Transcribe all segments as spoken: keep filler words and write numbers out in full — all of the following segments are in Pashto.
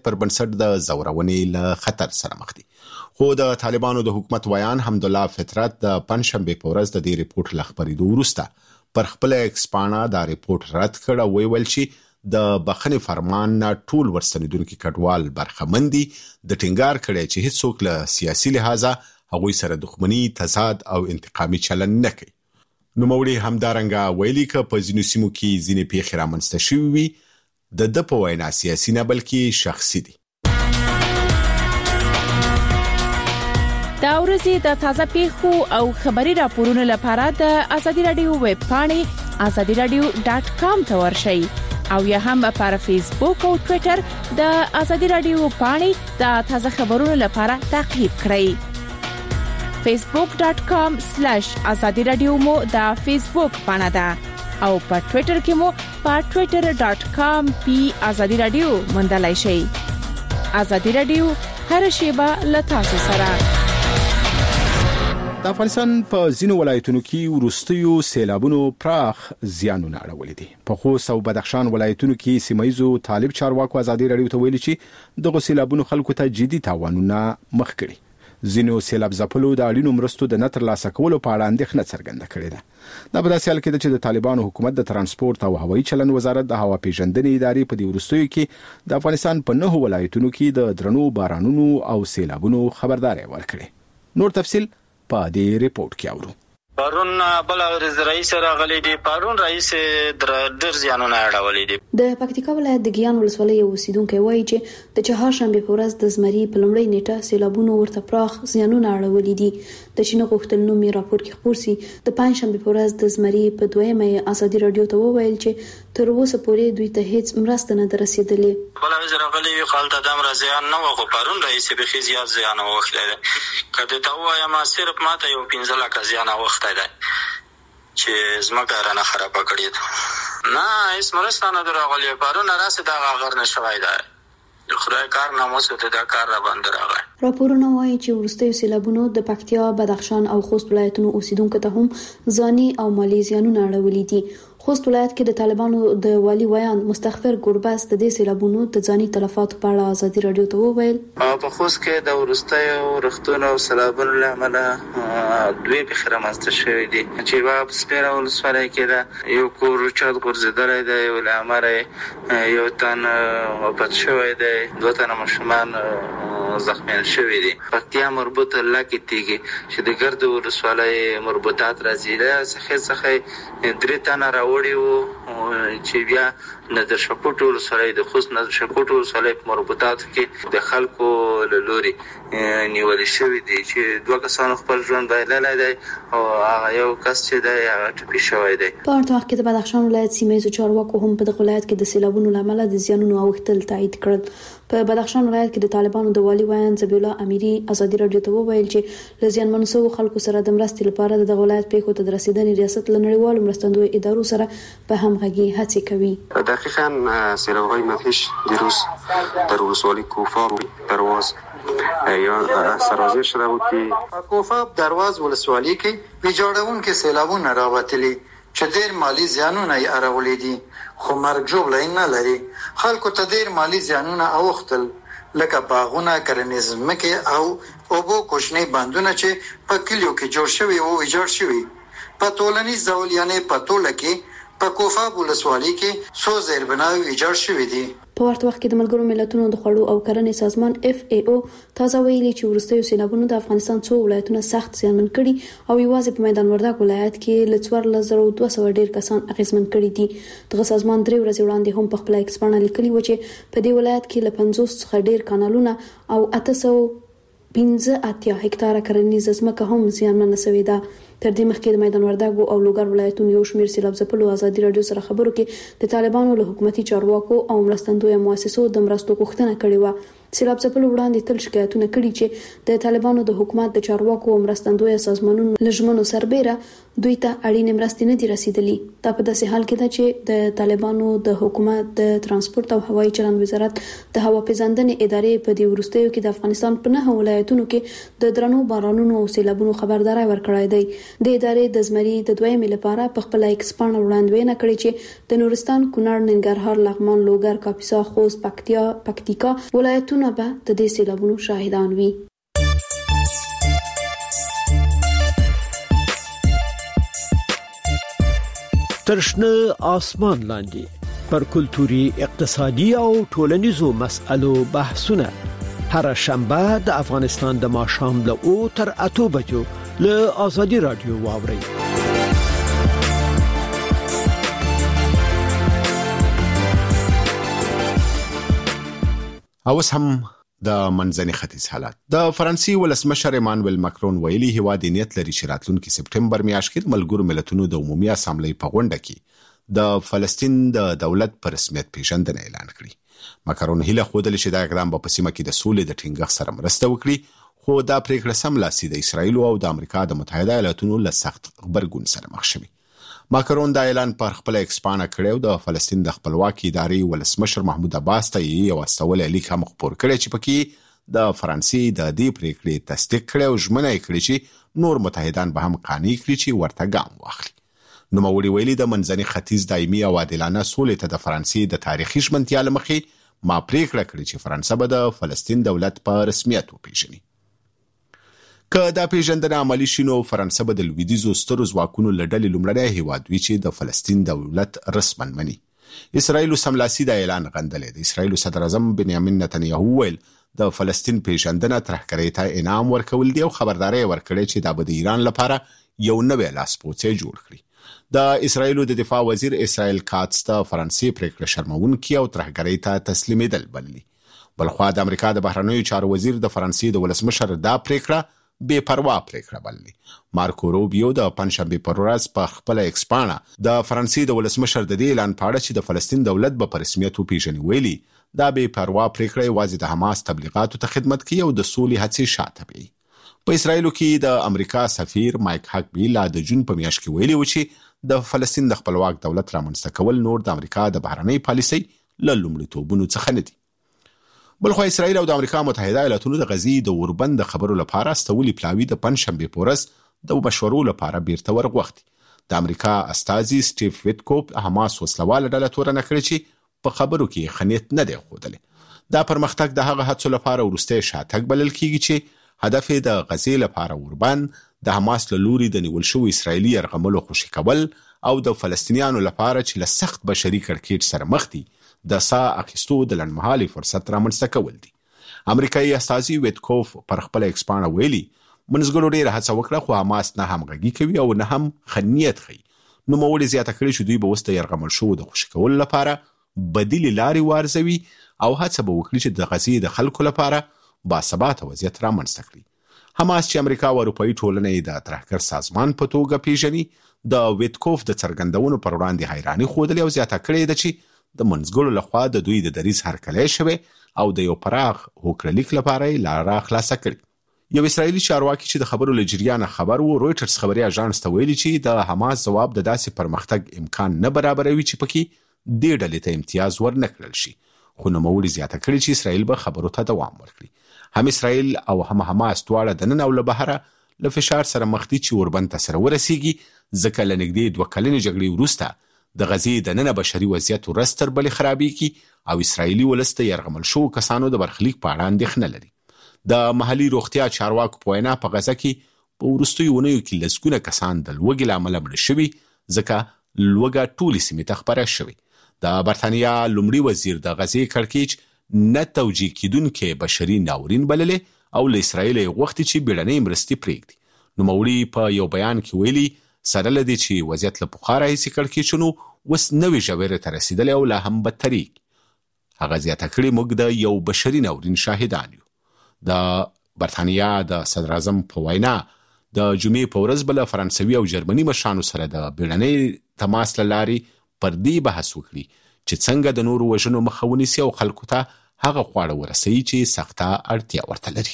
پر بنسټ د زورونې له خطر سره مخ دي. خو د طالبانو د حکومت ویان حمدالله فطرت د پنځشنبه په ورځ د دې ریپورت له خبرېدو وروسته پر خپل ایکسپانا دا ریپورت رد کړ او ویل چې د بخښنې فرمان نه ټول ورستنیدونکي کډوال برخمن دي. د ټینګار کړی چې هیڅوک له سیاسي لحاظه هغوی سره دښمني، تضاد او انتقامي چلند نه کوي. نوموړي همدارنګه ویلي که په ځینو سیمو کې ځینې پیښې رامنځته شوي وي، د ده په وینا سیاسي نه بلکې شخصي دي. دا ورځې د تازه پیښو او خبري راپورونو لپاره د ازادي رادیو ویب پاڼې ازادي رادیو ډاټ کام ته ورشئ او یا هم پر فیسبوک او ټوئیټر د ازادي رادیو پاڼې د تازه خبرونو لپاره تعقیب کړئ. فیسبوک ډاټ کام سلیش ازادي رادیو مو د فیسبوک پاڼه ده او په ټوئیټر کې مو په ټوئیټر ډاټ کام پی ازادي رادیو موندلای شئ. ازادي رادیو هر شیبه له تاسو سره. د افغانستان په ځینو ولایتونو کې وروستیو سیلابونو پراخ زیانونه اړولي دي. په خوست او بدخشان ولایتونو کې سیمایزو طالب چارواکو ازادي رادیو ته ویلي چې دغه سیلابونو خلکو ته جدي تاوانونه مخ کړي. ځینو سیلاب ځپلو د اړینو مرستو د نتر لاسه کولو په اړه اندېښنه څرګنده کړې ده. دا په داسې حال کې ده چې د طالبانو حکومت د ترانسپورت او هوایي چلند وزارت د هوا پیژندنې ادارې په دې وروستیو کې د افغانستان په نهو ولایتونو کې د درنو بارانونو او سیلابونو خبرداري ورکړې. نور تفصیل په دې ریپورت کې اورو. پرون بل رئیس راغلی دی، پرون رئیس در ډیر زیانونه اړولې دي. د پکتیکا ولایت د ګیان ولسوالۍ اوسیدونکو وایي چې د چهارشنبه په ورځ د زمري په لومړۍ نیټه سیلابونو ورته پراخ زیانونه اړولې دي. د چینه غوښتل نومي راپور کې خبر سي د پنځشنبه په ورځ د زمري په دویمه ازادي رادیو ته وویل چې تر اوسه پورې دوی ته هیڅ مرسته نه درسېدلې. بل رئیس راغلی خالد ادم رضیان نو خو پرون رئیس به خي زیات زیان وکړل. کله ته وایم صرف ماته یو پنځه لک زیان وکړل چې زمکه رانه خراب کړی نه هیڅ مرسته نه درغلی. پرون راسه دا غر نشوي ده خدای کار ناموس ته دا کار را باندې راغی. راپورونه وایي چې ورستیو سیلابونو د پکتیا، بدخشان او خوست ولایتونو اوسیدونکو ته هم ځاني او مالی زیانونه اړولي دي. خوست ولایت کې د طالبانو د والی ویان مستغفر ګورباس د دې سیلابونو د ځاني تلفات په اړه ازادي رادیو ته وویل. په خوست کې د ورستیو رختونو او سیلابونو له امله دوی په خره ماسته شوی دي چې په سپیره ولسوالۍ کې دا یو کور چات ګرځیدلی دی، یو لامره یو تن وفات شوی دی، دوه تنه ماشومان زخمیان شوی دي. پکتیا مربوط لکه تیږي چې د ګرد ولسوالۍ مربوطات راځي له څخه څخه درې تنه راوړي وو چې بیا نظر شکوټ ولسوالۍ د خوست نظر شکوټ ولسوالۍ په مربوطاتو کې د خلکو له لوري نیول شوی دي چې دوه کسانو خپل ژوند بایللی دی او هغه یو کس چې دی هغه ټپي شوی دی. په ورته وخت کې د بدخشان ولایت سیمایي چارواکو هم په دغه ولایت کې د سیلابونو له امله د زیانونو اوښتل تایید کړل. په بدخشان ولایت کې د طالبانو د والی ویان ذبیح الله امیری ازادي رادیو ته وویل چې له زیانمنو شوو خلکو سره د مرستې لپاره د ولایت پیښو ته د رسیدنې ریاست له نړیوالو مرستندوی ادارو سره په همغږي هڅې کوي. دقیقاً سیلاب‌های مدهش دیروز در ولسوالی کوفاب درواز یا سرازیر شده بود که کوفاب درواز ولسوالی کې ویجاړونکو سیلابونه راوتلي چې ډېر مالی زیانونه یې اړولي دي، خو مرګ ژوبله نه لري. خلکو ته ډېر مالی زیانونه اوښتل لکه باغونه، کرنیز ځمکې او اوبو کوچني بندونه چې په کلیو کې جوړ شوي او ویجاړ شوي. په ټولنیز ډول یعنې په ټوله کې په کوفاب ولسوالۍ کې څو زیربناوې ویجاړ شوي دي. په ورته وخت کې د ملګرو ملتونو د خوړو او کرنې سازمان اف ای او تازه ویلي چې وروستیو سیلابونو د افغانستان څو ولایتونه سخت زیانمن کړي او یوازې په میدان وردګ ولایت کې له څوارلس زره دوه سوه ډیر کسان اغیزمن کړي دي. دغه سازمان درې ورځې وړاندې هم په خپل ایکس باندې لیکلي و چې په دې ولایت کې له پنځوس څخه ډیر کانالونه او اته سوه پنځه اتیا هکتاره کرنیزه ځمکه هم زیانمنه شوې ده. تر دې مخکې د میدان وردګ او لوګر ولایتونو یو شمېر سیلاب ځپلو ازادي رادیو سره خبرو کې د طالبانو له حکومتي چارواکو او مرستندویه مؤسسو د مرستو غوښتنه کړې و. سیلاب ځپلو وړاندې تل شکایتونه کړي چې د طالبانو د حکومت د چارواکو او مرستندویه سازمانونو لژمنو سربېره دوی ته اړینې مرستې نه دي رسیدلې. دا په داسې حال کې ده چې د طالبانو د حکومت د ترانسپورت او هوایي چلند وزارت د هوا پیژندنې ادارې په دې وروستیو کې د افغانستان په نه ولایتونو کې د درنو بارانونو او سیلابونو خبرداري ورکړې ده. د ادارې د زمري د دویمې لپاره په خپل ایکس پاڼه وړاندوینه کړې چې د نورستان، کونړ، ننګرهار، لغمان، لوګر، کاپیسا، خوست، پکتیا، پکتیکا ولایتونه به د دې سیلابونو شاهدان وي. ترشنه آسمان لاندې پر کلتوري، اقتصادي او ټولنیزو مسألو بحثونه هر شنبه د افغانستان د ماښام له او تر اتو بجو له آزادي رادیو واوري. اوس هم د منځني ختیځ حالات. د فرانسې ولسمشر ایمانوئل ماکرون ویلي هیواد نیت لري چې راتلونکي سپټمبر میاشت کې د ملګرو ملتونو د عمومي اسامبلې په غونډه کې د فلسطین د دولت پر رسمیت پیژندنه اعلان کړي. ماکرون هیله خوده چې دا اقدام په سیمه کې د سولې د ټینګښت سره مرسته وکړي، خو دا پریکړه سملاسي د اسرایل او د امریکا د متحده ایالاتونو له سخت غبرګون سره مخ شوه. ماکرون دا اعلان پر خپل ایکس پاڼه کړو. د فلسطین د خپلواکۍ ادارې ولسمشر محمود عباس ته یو استول لیک هم خبر کړی چې پکې د فرانسې د دې پریکړې تصدیق کړي او ژمنه یې کړې چې نور متحدان به هم قانع کړي چې ورته ګام واخلي. نو موري ویلي د منځني ختیځ دایمي او عادلانه سولې ته د فرانسې د تاریخي ژمنتیا لمخې ما پریکړه کړې چې فرانسه به د فلسطین دولت په رسمیت وپیژني. که دا پیژندنه عملی شي نو فرانسه به د لویدیځو سترو ځواکونو له ډلې لومړنی هیواد وي چې د فلسطین دولت رسما مني. اسرایل سملاسي دا اعلان غندلی دی. اسرایل صدر اعظم بنیامین نتنیاهو ویل د فلسطین پیژندنه ترهګرۍ ته انعام ورکول دی او خبرداري ورکړي چې دا به د ایران لپاره یو نوی لاسپوڅی جوړ کړي. د اسرایل د دفاع وزیر اسرائیل کاتس ته فرانسې پریکړه شرمونکې او ترهګرۍ ته تسلیمیدل بللي. بلخوا د امریکا د بهرنیو چارو وزیر د فرانسې د ولسمشر دا پریکړه بے پروا پریکړه بللي. مارکو روبیو د پنځشنبه پر ورځ په خپل ایکس پاڼه د فرانسې د ولسمشر د دې اعلان په اړه چې د فلسطین دولت به په رسمیت وپیژني ویلي دا بے پروا پریکړه یوازې د حماس تبلیغاتو ته خدمت کوي او د سولې هڅې شاته بیایي. په اسرایل کې د امریکا سفیر مایک هاکبي لا د جون په میاشت کې ویلي و چې د فلسطین د خپلواک دولت رامنځته کول نور د امریکا د بهرنۍ پالیسۍ له لومړیتوبونو څخه نه دي. بلخو اسرائیل او د امریکا متحده ایالاتونو د غزي د اوربند خبرو لپاره استولي پلاوی د پنځشنبه په ورځ د مشورو لپاره بیرته ورغوښتي. د امریکا استازي سټیف ویټکوپ حماس وسلواله ډله تورنه کړې چې په خبرو کې خنیت نه دی ښودلی. دا پرمختګ د هغه هڅو لپاره وروستی شاتګ بلل کیږي چې هدف یې د غزي لپاره اوربند د حماس له لوري د نیول شوي اسرایلي یرغملو خوشي کول او د فلسطینیانو لپاره چې له سخت بشري کړکېچ سره مخ دي د سا اخیستو د لنډمهالي فرصت رامنځته کول دي. امریکایي استازي ویټکوف پر خپل ایکس پاڼه ویلي منځګړو ډېره هڅه وکړه خو حماس نه همغږي کوي او نه هم خنیت ښیي. نوموړي زیاته کړې چې دوی به اوس د یرغمل شوو د خوشي کولو لپاره بدیلې لارې وارزوي او هڅه به وکړي چې د غزې د خلکو لپاره باثباته وضعیت رامنځته کړي. حماس چې امریکا او اروپایي ټولنې د ترهګر سازمان په توګه پیژني د ویټکوف د څرګندونو پر وړاندې حیراني ښودلې او زیاته کړې ده چې د منځګړو لخوا د دوی د دریځ هرکلی شوی او د یو پراخ هوکړلیک لپاره یې لاره خلاصه کړې. یو اسرائیلي چارواکي چې د خبرو له جریانه خبر و رویټرز خبري اژانس ته ویلي چې د حماس ځواب د داسې پرمختګ امکان نه برابروي چې پکې دې ډلې ته امتیاز ورنکړل شي. خو نوموړي زیاته کړې چې اسرائیل به خبرو ته دوام ورکړي. هم اسرائیل او هم حماس دواړه د نن او له بهره له فشار سره مخ دي چې اوربند ته سره ورسیږي، ځکه له نږدې دوه کلنې جګړې وروسته د غزې د نن بشري وضعیت ورځ تر بلې خرابېږي او اسرائیلي ولس د یرغمل شوو کسانو د برخلیک په اړه اندېښنه لري. د محلي روغتیا چارواکو په وینا په غزه کې په وروستیو اونیو کې لسګونه کسان د لوږې له امله مړه شوي، ځکه لوږه ټولې سیمې ته خپره شوې. د برتانیا لومړي وزیر د غزې کړکېچ نه توجیه کیدونکې بشري ناورین بللې او له اسرائیل یې غوښتي چې بیړنۍ مرستې پرېږدي. نوموړي په یو بیان کې ویلي سره له دې چې وضعیت له پخوا راهیسې کړکېچونو اوس نوې ژورې ته رسېدلی او لا هم بدتریږي. هغه زیاته کړې موږ د یو بشري ناورین شاهدان یو. د برتانیا د صدر اعظم په وینا د جمعې په ورځ به له فرانسوي او جرمني مشرانو سره د بیړنۍ تماس له لارې پر دې بحث وکړي چې څنګه د نورو وژنو مخه ونیسي او خلکو ته هغه خواړه ورسوي چې سخته اړتیا ورته لري.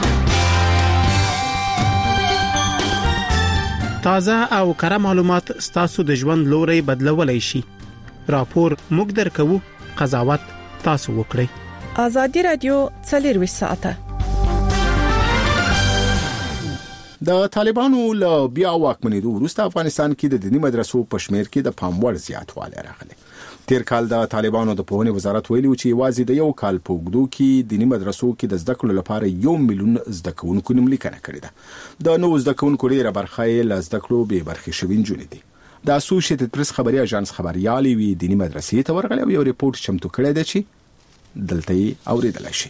تازه او کره معلومات ستاسو د ژوند لوري بدلولای شي. راپور موږ درکو، قضاوت تاسو وکړئ. ازادي رادیو څلوروي ساعته. د طالبانو له بیا واکمنېدو وروسته افغانستان کې د دیني مدرسو په شمېر کې د پام وړ زیاتوالی راغلی. تیر کال د طالبانو د پوهنې وزارت ویلي چې یوازې د یو کال په اوږدو کې دیني مدرسو کې د زده کړو لپاره یو میلیون زده کوونکو نوملیکنه کړې ده. د نوو زده کوونکو ډېره برخه یې له زده کړو بې برخې شوي نجونې دي. د اسوسییټډ پریس خبري اژانس خبريالي وی دیني مدرسې ته ورغلی او یو ریپورت چمتو کړی دی چې دلته یې اوریدلای شي.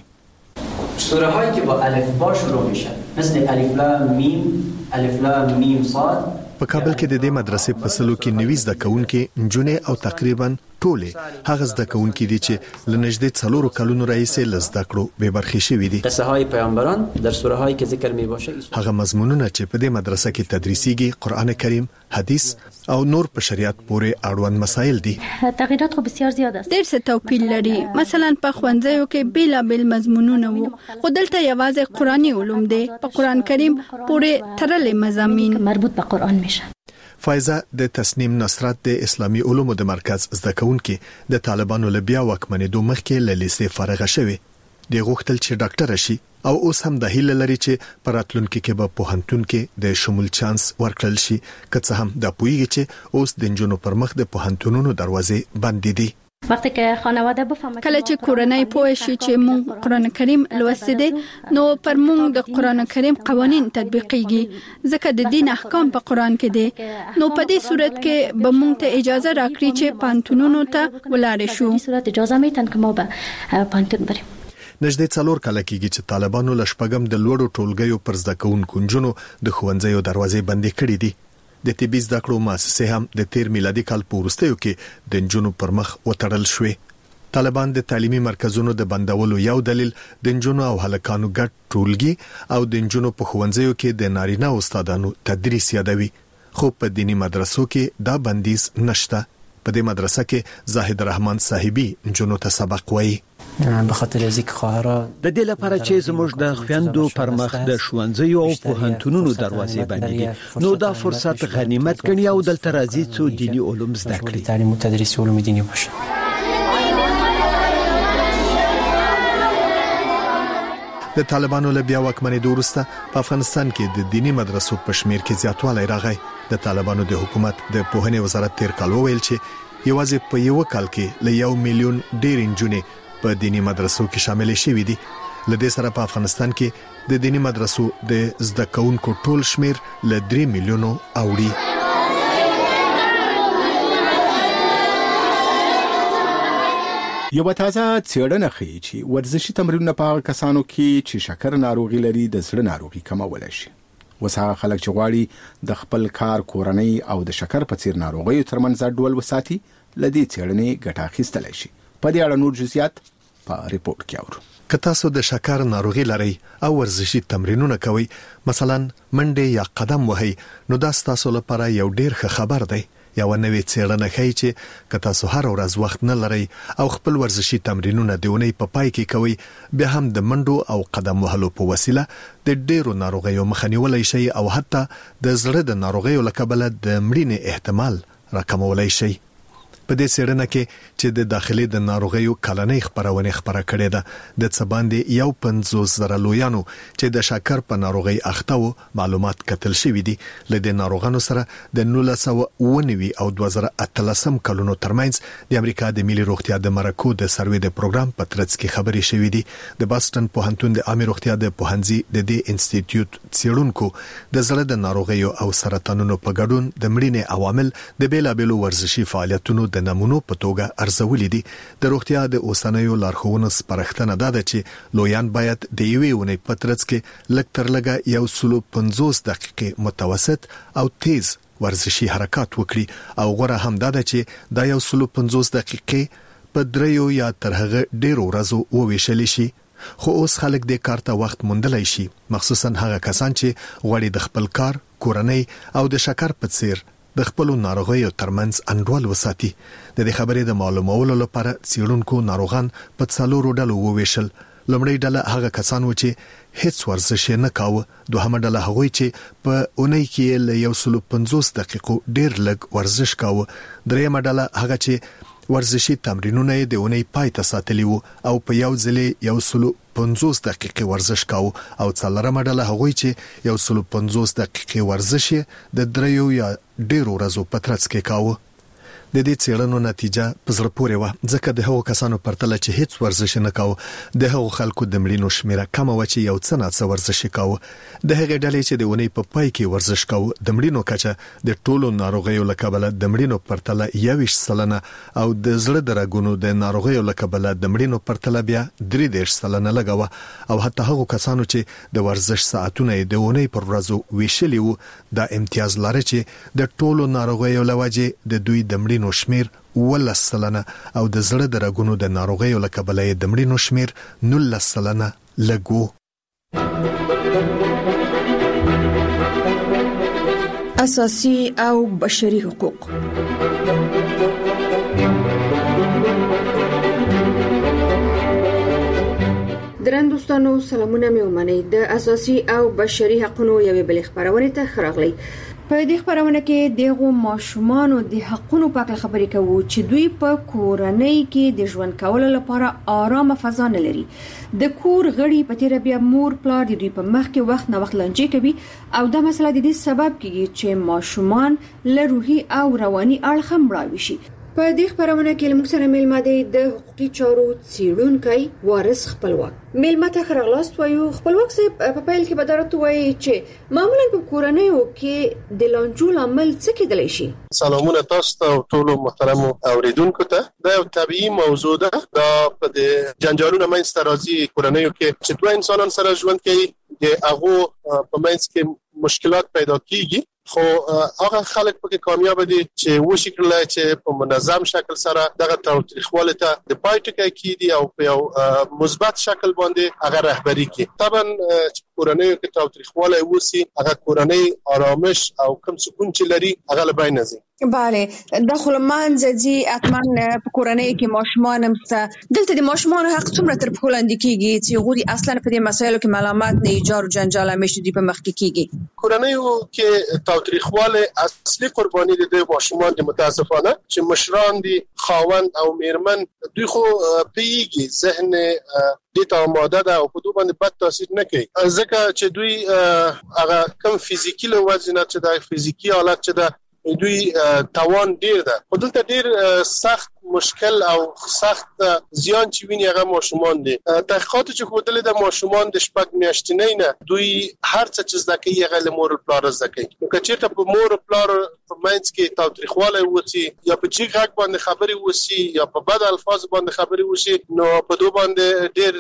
سوره هایی که با الف با شروع میشن مثل الف لام میم الف لام میم صاد. په کابل کې د دې مدرسې په سلو کې نوي زده کوونکي نجونې او تقریبا ټوله هغه زده کوونکي دي چې لنږدې څلورو کلونو راهیسې له زده کړو بې برخې شوي دي. قصه های پیامبران در سوره هایی که ذکر می باشه هغه مضمونونه چې په دې مدرسه کې تدریسيږي قرآن کریم، حدیث او نور په شریعت پورې اړوند مسایل دي. تغیرات خو بسیار زیات است. ډېر څه توپیر لري. مثلا په خوانځیو کې بیلابل مضمونونه وو، خو دلته یوازې قرآني علوم دي. په قرآن کریم پورې تړلې مضامین مربوط به قرآن میشه. فایزه د تسنیم نصرت د اسلامي علومو د مرکز زده کوونکي د طالبانو له بیا واکمنېدو مخکې له لیسې فارغه شوه. د غوښتل چې ډاکټر شي او اوس هم د هیله لري چې په راتلونکي کې به پوهنتون کې د شمول چانس ورکړل شي، که څه هم د پویږي چې اوس د نجونو پر مخ د پوهنتونونو دروازې بندې دي. وقتی که خانواده بفهمه کله چې کورنۍ پوه شي چې موږ قرآن کریم لوستي دي، نو پر موږ د قرآن کریم قوانین تطبیقيږي، ځکه د دین احکام په قرآن کې دي. نو په دې صورت کې به موږ ته اجازه راکړي چې پانتونونو ته ولاړ شو. په صورت اجازه میتن که ما به پانتون بریم. نږدې څلور کاله کېږي چې طالبانو له شپږم د لوړو ټولګیو پر زده کوونکو نجونو د ښوونځیو دروازې بندې کړې دي. د طبي زده کړو مؤسسې هم د تیر میلادي کال په وروستیو کې د نجونو پر مخ وتړل شوې. طالبان د تعلیمي مرکزونو د بندولو یو دلیل د نجونو او هلکانو ګډ ټولګي او د نجونو په ښوونځیو کې د نارینه استادانو تدریس یادوي. خو په دینی مدرسو کې دا بندیز نشته. په دې مدرسه کې زاهد رحمان صاحبي نجونو ته سبق وایي. به خاطر ذکر خواهرا د دې لپاره چې زموږ د خويندو پر مخ د ښوونځیو او پوهنتونونو دروازې بندې دي، نو دا فرصت غنیمت ګڼي او دلته راځي چې دینی علوم زده کړي. تعلیم او تدریس علوم دینی باشه. د طالبانو له بیا واکمنېدو وروسته په افغانستان کې د دینی مدرسو په شمېر کې زیاتوالی راغی. د طالبانو د حکومت د پوهنې وزارت تیر کال وویل چې یوازې په یو کال کې له یو میلیون ډېر نجونې په دینی مدرسو کې شامل شوي دي. لدې سره په افغانستان کې د دینی مدرسو د زده کوونکو ټول شمیر له درې میلیونو اوړي. یو تازه څېړنه ښیي چې ورزشي تمرینونه په کسانو کې چې شکر ناروغي لري د زړه ناروغي کمولای شي. وسه خلک چې غواړي د خپل کار، کورنۍ او د شکر په څیر ناروغیو ترمنځ ډول وساتي، لدې څېړنې ګټه اخیستلای شي. په دې اړه نور جزئیات په ریپورت کې اورو. که تاسو د شکر ناروغي لرئ او ورزشي تمرینونه کوئ، مثلا منډه یا قدم وهئ، نو دا تاسو لپاره یو ډیر ښه خبر دی. یو نوې څېړنه ښیي چې که تاسو هر ورځ وخت نه لرئ او خپل ورزشي تمرینونه د اونۍ په پای کې کوئ، بیا هم د منډو او قدم وهلو په وسیله د ډیرو ناروغیو مخه نیولی شئ او حتی د زړه د ناروغیو له کبله د مړینې احتمال راکمولی شئ. په دې څېړنه کې چې د داخلي د ناروغیو کلنۍ خبرونه خبره کړې ده، د څه باندې یو پنځوس زره لویانو چې د شکر په ناروغي اخته وو معلومات کتل شوي دي. له دې ناروغانو سره د نولس سوه اوه نوي او دوه زره اتلسم کلونو ترمنځ د امریکا د ملي روغتیا د مرکو د سروې د پروګرام په ترڅ کې خبرې شوې دي. د باستون پوهنتون د عامه روغتیا د پوهنځي د دې انسټیټیوټ څېړونکو د زړه د ناروغیو او سرطانونو په ګډون د مړینې عوامل د بیلابېلو ورزشي فعالیتونو د نمونو په توګه ارزولې دي. د روغتیا د اوسنیو لارښوونو سپارښتنه ده چې لویان باید د یوې اونۍ په ترڅ کې لږ تر لږه یو سلو پنځوس دقیقې متوسط او تیز ورزشي حرکات وکړي او غوره هم ده چې دا یو سلو پنځوس دقیقې په دریو یا تر هغه ډیرو ورځو وویشل شي. خو اوس خلک د کار ته وخت موندلای شي، مخصوصا هغه کسان چې غواړي د خپل کار، کورنۍ او د شکر په څیر د خپل ناروغیو ترمنځ انډول وساتي. د دې خبرې د معلومولو لپاره څېړونکو ناروغان په څلورو ډلو وویشل. لومړی ډله هغه کسان و چې هیڅ ورزش نه کاوه. دوهمه ډله هغوی چې په اونۍ کې له یو سل پنځوس دقیقو ډیر لږ ورزش کاوه. دریمه ډله هغه چې ورزشي تمرینونه د اونۍ پای ته ساتلی وو او په یو ځل یو سل پنځوس دقیقې ورزش کاوه. او څلورمه ډله هغوی چې یو سل پنځوس دقیقې ورزش د دریو یا ډیرو ورځو په ترڅ کې کاوه. د دې څېړنو نتیجه په زړه پورې و، ځکه د هغو کسانو پرتله چې هیڅ ورزش نه کاوه د هغو خلکو د مړینو شمیره کمه و چې یو څه ناڅه ورزش کاوه. د هغې ډلې چې د اونۍ په پای کې ورزش کاوه د مړینو کچه د ټولو ناروغیو له کبله د مړینو پرتله یوویشت سلنه او د زړه د رګونو د ناروغیو له کبله د مړینو پرتله بیا درې دېرش سلنه لږه وه. او حتی هغو کسانو چې د ورزش ساعتونه د اونۍ پر ورځو ویشلي وو دا امتیاز لري چې د ټولو ناروغیو له وجې د دوی د مړینو شمیر ولس سلنه او د زړه د رګونو د ناروغیو له کبله د مړینو شمیر نولس سلنه لږ وو. اساسي او بشري حقوق. درن دوستانو سلامونه مې ومنئ. د اساسي او بشري حقوقو یوې بلې خبرونه ته خراغلی. په دې خبرونه کې دغه ماشومان د حقونو په اړه خبرې کوو چې دوی په کورنۍ کې د ژوند کولو لپاره آرامه فضا نه لري. د کور غړي په تیر بیا مور پلار د دوی په مخ کې وخت نه وخت لنجې کوي او دا مسله د دې سبب کیږي چې ماشومان له روحي او رواني اړخ مړاوي شي. په دې خبرونه کې موږ سره میلمه دی د حقوقي چارو څېړونکی وارث خپلواک. میلمه ته خراغلاست وایو. خپلواک صاحب په پیل کې به درته وایي چې معمولا په کورنیو کې د لانجو لامل څه کېدلی شي؟ سلامونه تاسو ته ټولو محترمو اوریدونکو ته. دا یو طبیعي موضوع ده. دا په د جنجالونو منځته راځي کورنیو کې چې دوه انسانان سره ژوند کوي د هغه په منځ کې مشکلات پیدا کیږي. خو هغه خلک پکې کامیاب دي چې وشي کړل چې په منظم شکل سره دغه تاریخواله ته د پای ټکی کیدي او په یو مثبت شکل باندې هغه رهبری کوي. طبعا چې کورنۍ کې تاریخواله وسی هغه کورنۍ آرامش او کم سکون چې لري هغه له بین ځي. بله داخل منځي اتمن په کورنۍ کې ماشومان همسته دلته د ماشومان حق څومره تر په لاندې کیږي چې غوړي اصلا په دې مسایلو کې معلومات نه ایجار او جنجال همیشه دی په مخ کې کیږي. کورنۍ کې تاریخواله اصلي قرباني د ماشومان د متاسفانه چې مشران دي خاوند او میرمن دوی خو پیږي ذهن دې ته آماده ده او په دوی باندې بد تاثیر نه کوي ځکه چې دوی هغه کم فزیکی له وجه نه چې د فزیکی حالت چې ده دوی توان ډیر ده. خو دلته ډیر سخت مشکل او سخت زیان چې ویني هغه ماشومان دي. تحقیقات چې خودل د ماشومان د شپږ میاشتنۍ نه دوی هر څه چې زده کوي هغه له مور او پلار زده کوي. نو که چېرته په مور او پلار په منځ کې تاوتریخواله وسی یا په جګ غږ باندې خبرې وسی یا په بد الفاظ باندې خبرې وسی نو په دوی باندې ډیر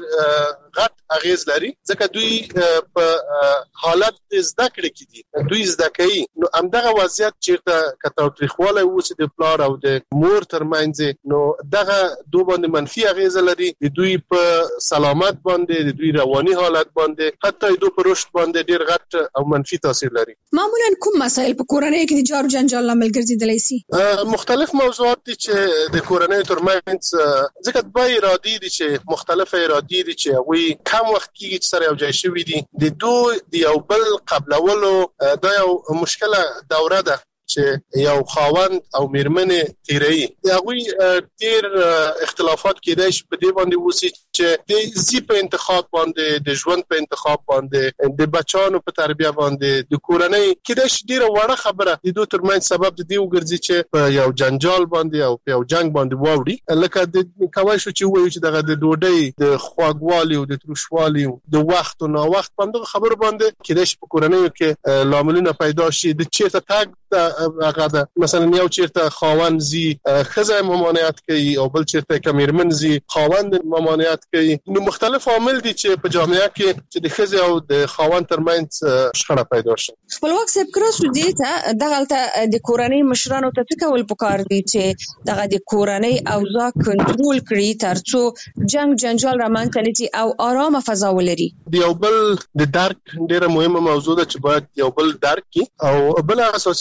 غټ اغیز لري ځکه دوی په حالت زده کړې کې دي دوی زده کوي. نو همدغه وضعیت چېرته که تاوتریخواله وسی د پلار او د مور ترمنځ نو دغه دوه باندې منفي اغیزه لري د دوی په سلامت باندې د دوی رواني حالت باندې حتی دوی په رشد باندې ډیر غټ او منفي تاثیر لري. معمولا کوم مسایل په کورنۍ کې د جار جنجال لامل ګرځیدلی شي؟ مختلف موضوعات دي چې د کورنۍ ترمنځ ځکه دوه ارادي دي چې مختلف ارادي دي چې وی کم وخت کې چې سره یو ځای شوي دي د دوی د یو بل قبلولو دا یو مشکله دوره ده چې یو خاوند او میرمنې تیري هغه ډیر اختلافات کېدای شي په دې باندې وسی چې د زی په انتخاب باندې د ژوند په انتخاب باندې د بچانو په تربیه باندې د کورنۍ کېدای شي ډیره وړه خبره د دوی ترمنځ سبب د دې وګرځي چې په یو جنجال باندې او په یو جنگ باندې واوړي لکه د کوي شو چې وایي چې دغه د ډوډۍ د خواږوالي او د تروشوالي د وخت او نا وخت باندې خبر باندې کېدای شي په کورنۍ کې لاملونه پیدا شي د چیرته تاګ هغه ده مثلا یو چیرته خاوند زی خزه ممانعت کوي او بل چیرته کمیرمن زی خاوند ممانعت کوي. نو مختلف عوامل دي چې په جامعه کې چې د خزه او د خاوند ترمنځ شخړه پیدا شي. خپلواک صاحب کراسو دي ته دغه د کورنۍ مشرانو ته څه کول پکار دي چې دغه د کورنۍ اوضاع کنټرول کړي ترڅو جنگ جنجال رامنځته نشي او آرامه فضا ولري. د یو بل د درک ډیره مهمه موضوع ده چې باید یو بل درک کی او بل اساسي موضوع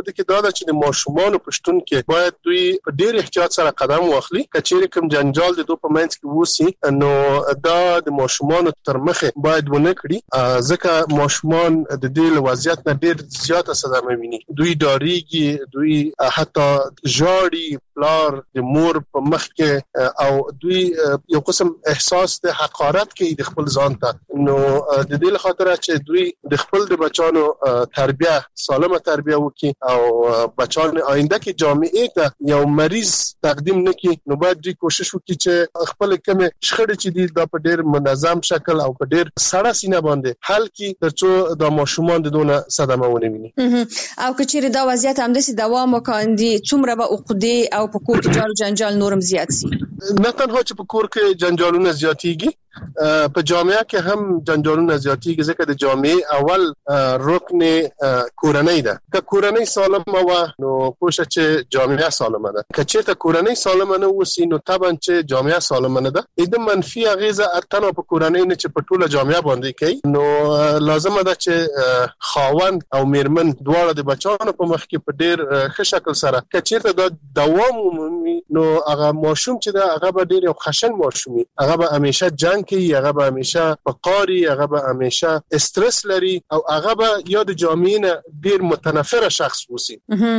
په دې کې دا ده چې د ماشومان په شتون کې باید دوی په ډېر احتیاط سره قدم واخلي کچېرې کوم جنجال د دوی په منځ کې وسی نو دا د ماشومان تر مخه باید ونه کړي ځکه ماشومان د دې وضعیت نه ډېر زیاته صدمه ویني دوی ډاریږي دوی حتی ژاړي پلار د مور په مخ کې او دوی یو قسم احساس د حقارت کې د خپل ځان ته نو د دې لپاره چې دوی د خپل د بچانو تربیه سالمه تربیه وکړي او بچان آینده کې جامعه ته یو مریض تقدیم نکړي نو باید دوی کوشش وکړي چې خپل کومه شخړې چې دي د په ډېر منظم شکل او په ډېر سړه سینه باندې حل کړي ترڅو د ماشومان د دونه صدمه ونه ویني او کچېره دا وضعیت همداسې دوام وکړي څومره به عقدې او په کور کې جار جنجال نورم زیات سي نه تنها چې په کور کې جنجالونه زیاتېږي په جامعه کې هم جنجالونه زیاتېږي ځکه د جامعه اول رکن کورنۍ ده که کورنۍ سالمه و نو پوښه چې جامعه سالمه ده که چېرته کورنۍ سالمه نه وسی نو طبعا چې جامعه سالمه نه ده د منفي اغیزه اتنه په کورنۍ نه چې په ټوله جامعه باندې کوي نو لازمه ده چې خاوند او میرمن دواړه د بچانو په مخ کې په ډېر ښه شکل سره که چېرته دا دوام ومومي نو هغه ماشوم چې ده هغه به ډېر یو خشن ماشوم وي هغه به همیشه جنگ کوي هغه به همیشه فقاري هغه به همیشه استرس لري او هغه به یا د جامعې نه ډېر متنفره شخص وسی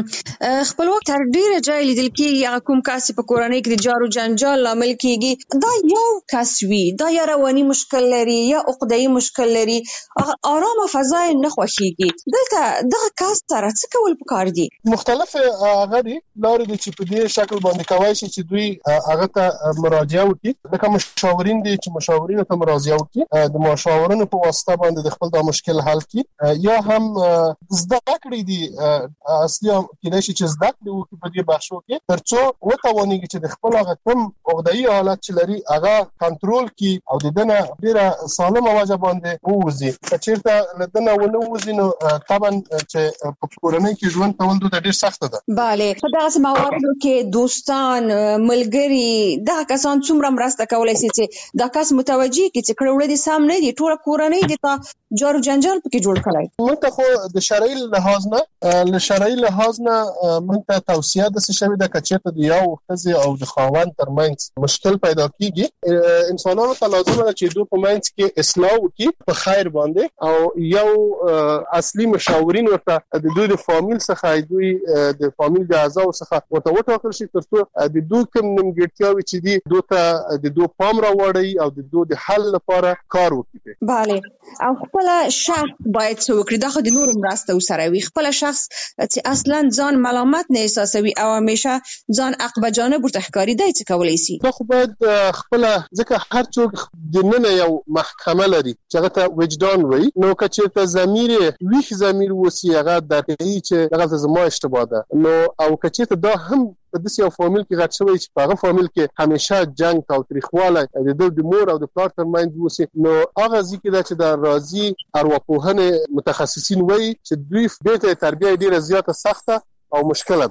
خپلواک تر ډیره ځای لیدل کېږي هغه کوم کس په کورنۍ کې د جارو جنجال لامل کېږي دا یو کس وي دا یا رواني مشکل لري یا عقده‌ای مشکل لري آرامه فضا نه خوښيږي دلته دغه کس سره څه کول پکار دي مختلف هغه دي لارې دي چې په دې شکل باندې کوي چې دوی هغه ته مراجعه وکړي لکه مشاورین دي چې مشاورین ته مراجعه وکړي د مشاورینو په واسطه باندې د خپل د مشکل حل کړي یا هم زده کړې دي اصلي کېدای شي چې زده کړې وکړي په دې بحثو کې ترڅو وتوانيږي چې د خپل هغه کوم عقده‌ای حالت چې لري هغه کنټرول کړي او د دنه ډیره سالمه وجه باندې ووزي چې لدنه ونه وزي نو طبعا چې په کورنۍ کې ژوند کول د ډیر سخت ده bale په دغه مواردو کې دوستان ملګری دا کسان څومره مرسته کولای شي چې دا کس متوجي کی چې کړه وړي سم نه دي ټول کورنۍ دي ته جارو جنجال پکې جوړ کړای مونږ ته خو د شرعي لحاظ نه له شرعي لحاظ نه مونږ ته توصيه د څه شوی د کچېته د یو خزي او د خاوند ترمنځ مشکل پیدا کیږي انسانانو ته لازم ده چې دوی په منځ کې اصلاح وکړي په خیر باندې او یو اصلي مشاورین ورته د دوی د فامیل څخه دوی د فامیل د اعضاء څخه ورته وټاکل شي ترڅو د دوی کوم نیمګړتیاوي چې دي دوی ته د دوی پام راوړي او د دوی د حل لپاره کار وکړي bale او خپل شخص باید څه وکړي دا خو د نور مرسته وسره وي خپل شخص چې اصلا ځان ملامت نه احساسوي او همیشه ځان عقب جانب ورته ښکاري دی څه کولای شي دا خو باید خپل ځکه هر څوک د نن یو محکمه لري چې هغه ته وجدان وي نو کچېته ضمیر ویښ ضمیر وسی هغه د دې چې هغه زما اشتباه ده نو او کچېته دا هم په دې یو فامیل کې غټ شوی چې په هغه فامیل کې همیشه جنگ او تاریخواله د دوی د مور او د پلار ترمنځ وسی نو هغه ځکه چې د راضي ارواپوهنه متخصصین وایي چې دوی د تربیه ډیره زیاته سخته او مشکله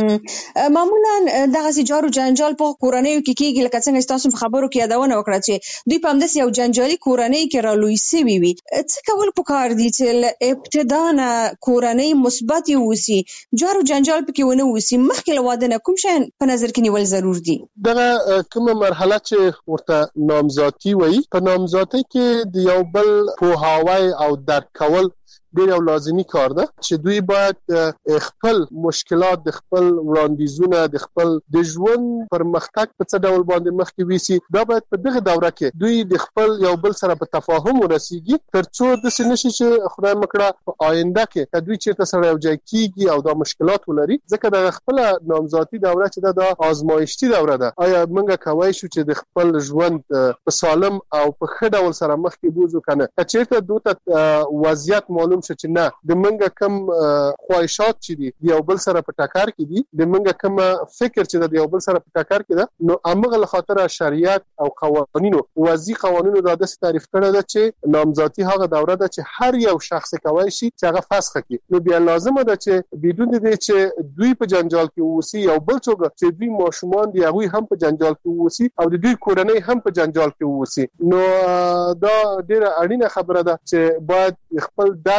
ده معمولا دغه جارو جنجال په کورنۍ کې کېږي لکه څنګه تاسو په خبرو کې یادونه وکړه چې دوی په همداسې یو جنجالي کورنۍ کې رالوي سوي وي څه کول پکار دي چې ابتدا نه کورنۍ مثبت وي جارو جنجال پکې ونه وسی مخکې له واده نه کوم شی په نظر کې نیول ضرور دي دغه کومه مرحله چې ورته نامزادي وایي په نامزادي کې د یو بل پوهاوی او درک کول ډېر یو لازمي کار ده چې دوی باید خپل مشکلات د خپل وړاندیزونه د خپل د ژوند پرمختګ په څه ډول باندې مخکې ویسي دا باید په دغه دوره کې دوی د خپل یو بل سره په تفاهم ورسیږي ترڅو د سنشي چې خدای مکړه په آینده کې دوی چیرته سره یو ځای کیږي او دا مشکلات ولري ځکه د خپل نامزادي دوره چې دا آزمایشتي دوره ده آیا موږ کوي شو چې د خپل ژوند په سالم او په ښه ډول سره مخکې بوزو کنه چیرته دوی وضعیت معلوم شو چې نه د منګه کم خواهشات چې دي یو بل سره په ټکر کې دي د منګه کم فکر چې د یو بل سره په ټکر کې ده نو امغه له خاطر شریعت او قوانینو وضعي قوانینو دا د تعریف کړه ده چې نامزادي هغه دوره ده چې هر یو شخص کوي شي چې هغه فسخ کړي نو بیا لازمه ده چې بدون دې چې دوی په جنجال کې ووسی او بل څوک چې دوی ماشومان دي هغه هم په جنجال کې ووسی او د دوی کورنۍ هم په جنجال کې ووسی نو دا ډیره اړینه خبره ده چې باید خپل درک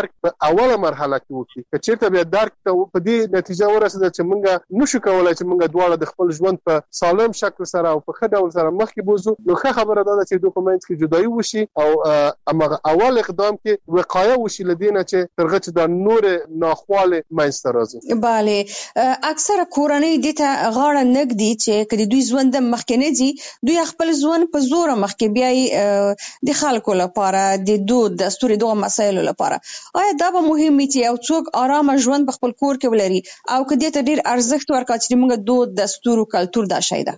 درک په اوله مرحله کې وکړي. که چېرته بیا درک ته په دې نتیجه ورسېده چې موږ نشو کولای چې موږ دواړه د خپل ژوند په سالم شکل سره او په ښه ډول سره مخکې بوزو، نو ښه خبره ده چې دوی په منځ کې جدایي وشي او امغه اول اقدام کې وقایه وشي لدینه چې ترغه چې د نور ناخواله منځ ته راځي. bale اکثره کورنۍ د ته غاړه نګدي چې کله دوی ژوند مخکې نه دي، دوی خپل ژوند په زور مخکې بیاي د خلکو لپاره د دود دستور دوه مسایلو لپاره. آیا دا به مهم چې یو څوک آرام ژوند په خپل کور کې ولري او کدی ته ډیر ارزښت ورکړي چې موږ دود دستور او کلچر دا شي ده؟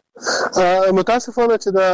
متاسفانه چې د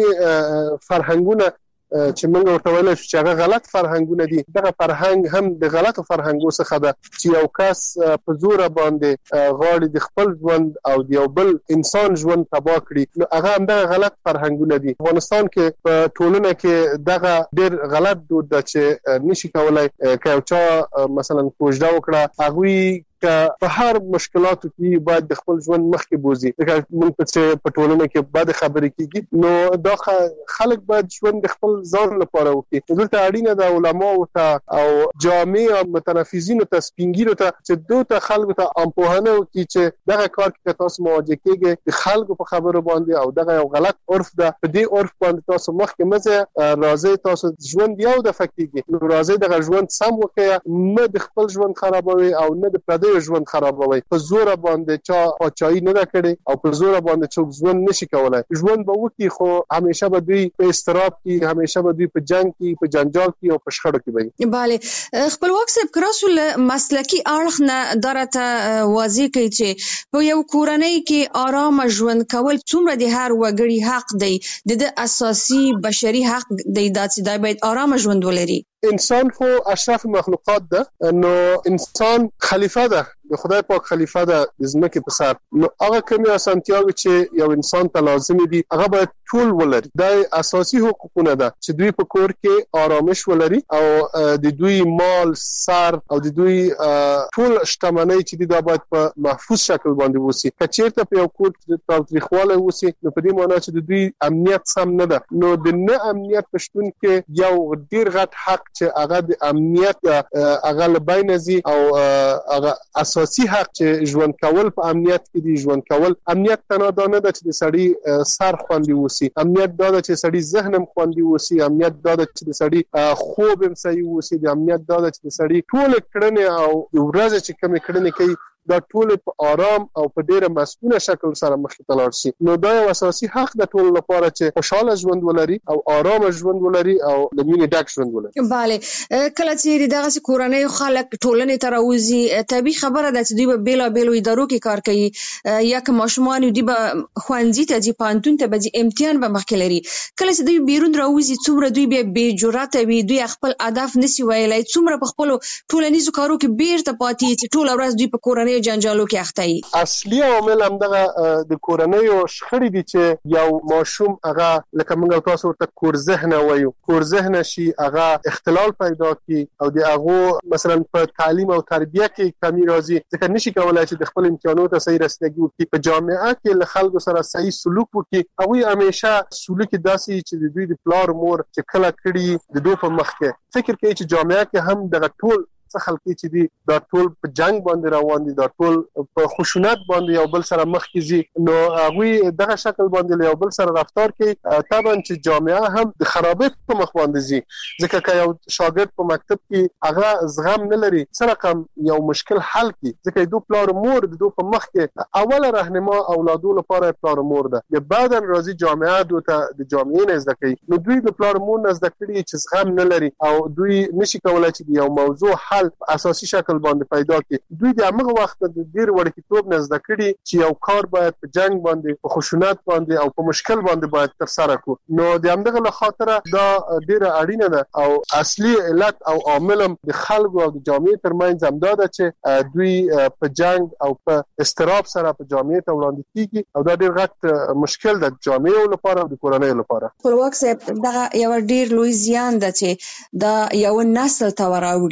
ځینې فرهنګونه چې موږ ورته ویل چې هغه غلط فرهنګونه دي، دغه فرهنګ هم د غلطو فرهنګو څخه ده چې یو کس په زور باندې غاړي د خپل ژوند او د یو بل انسان ژوند تباه کړي، نو هغه هم دغه غلط فرهنګونه دي. افغانستان کې په ټولنه کې دغه ډیر غلط دود ده چې نشي کولای که یو چا مثلا کوژده وکړه هغه که په هر مشکلاتو کې باید د خپل ژوند مخکې بوزي. لکه موږ په ټولنه کې بعد خبرې کیږي، نو دا خلک باید ژوند د خپل ځان لپاره وکړي. دلته اړینه ده علماو ته او جامع متنفذینو ته سپینګیرو ته چې دوی ته خلکو ته امپوهنه وکړي چې دغه کار کې تاسو مواجه کیږئ د خلکو په خبرو باندې او دغه یو غلط عرف ده، په دې عرف باندې تاسو مخکې مزه راځي، تاسو ژوند یو د فکیږي، نو راځي دغه ژوند سم وکړئ، نه د خپل ژوند خرابوي او نه د پردي ژوند خرابوي. په زور باندې چا پاچاهي نه کړي او په زور باندې څوک ژوند نشي کولای. ژوند به وکړي خو همیشه به دوی په استراب کې، همیشه به دوی په جنگ کې، په جنجال کې او په شخړو کې وي. bale خپلواک صاحب کراسو مسلکی اړخ نه درته واضح کوي چې په یو کورنۍ کې آرام ژوند کول څومره د هر وګړي حق دی، د اساسي بشري حق دی چې دا باید آرام ژوند ولري. انسان خو اشرف مخلوقات ده، نو انسان خلیفہ ده، د خدای پاک خلیفہ ده د ځمکې په سر، نو هغه کومې اسانتیاوې چې یو انسان ته لازمي دي هغه باید ټول ولري. دا اساسي حقوقونه ده چې دوی په کور کې آرامش ولري او د دوی مال سر او د دوی ټول شتمنۍ چې دا باید په محفوظ شکل باندې وسی. که چیرته په یو کور کې تاوتریخوالی وسی، نو په دې معنی چې د دوی امنیت سم نه ده، نو د نه امنیت په شتون کې یو ډیر غټ حق چې هغه د امنیت هغه لبینځي او هغه اساسي حق چې ژوند کول په امنیت کې دی. ژوند کول امنیت تنه دا نه ده چې د سړی سر خوندي وسی، امنیت دا ده چې سړی ذهنم خوندي وسی، امنیت دا ده چې د سړی خوب هم صحیح وسی، د امنیت دا ده چې د سړی ټول کړنې او ورځ چې کوم کړنې کوي دا ټول په آرام او په ډیره مسؤله شکل سره مخکې تلاړ شي. نو دا یو اساسي حق د ټول لپاره چې خوشاله ژوند ولري او آرام ژوند ولري او د مینې ډک ژوند ولري. bale کله چې دغه کورنۍ خلک ټولنې ته راوځي، طبي خبره ده چې دوی په بیلا بیلو ادارو کې کار کوي، یا که ماشومان دوی به خوانځي ته ځي، پانتون ته به ځي، امتحان به مخکې لري. کله چې دوی بیرون راوځي څومره دوی به بې جرأته وي، دوی خپل اهداف نسی ویلای، څومره په خپل ټولنیزو کارو کې بیرته پاتې چې ټول ورځ دوی په کورنۍ جنجالو کې اخته وي. اصلي عامل هم دغه د کورنۍ او شخړې دي چې یو ماشوم هغه لکه موږ تاسو ورته کور ذهنه وایو، کور ذهنه شي هغه اختلال پیدا کی او د هغه مثلا په تعلیم او تربیه کې کمی راځي، ځکه نشي کولای چې د خپل امکاناتو ته صحیح رسیدګي وکړي. په جامعه کې له خلکو سره صحیح سلوک وکړي، هغه همیشه سلوک داسي چې د دوی د پلار مور چې کله کړي د دوی په مخ کې فکر کوي چې جامعه کې هم دغه ټول څه خلک چې دي دا ټول په جنگ باندې روان دي، دا ټول په خشونت باندې یو بل سره مخ کیږي، نو هغه دغه شکل باندې یو بل سره رفتار کوي. طبعا چې جامعه هم د خرابې په مخ باندې ځي، ځکه که یو شاګرد په مکتب کې هغه زغم نه لري سره کم یو مشکل حل کی، ځکه دوی پلار مور د دوی په مخ کې اوله راهنما اولادو لپاره پلار مور ده، د بعدن راځي جامعه دوی ته د جامعې نه زده کوي، نو دوی د پلار مور نه زده کړي چې زغم نه لري او دوی نشي کولای چې یو موضوع حل اساسي شکل باندې پیدا کړي. دوی د هغه وخت د ډیر وړکتوب نه زده کړي چې یو کار باید په جنگ باندې، په خشونت باندې او په مشکل باندې باید تر سره کو. نو د همدغه له خاطر دا ډیره اړینه ده او اصلي علت او عامل د خلکو او د جامعې ترمنځ هم دا ده چې دوی په جنگ او په استراب سره په جامعې ته وړاندې کیږي او دا ډیر غټ مشکل ده د جامعې لپاره او د کورنۍ لپاره. خپلواک صاحب دغه یو ډیر لوی زیان ده چې دا یو نسل ته وراوړي.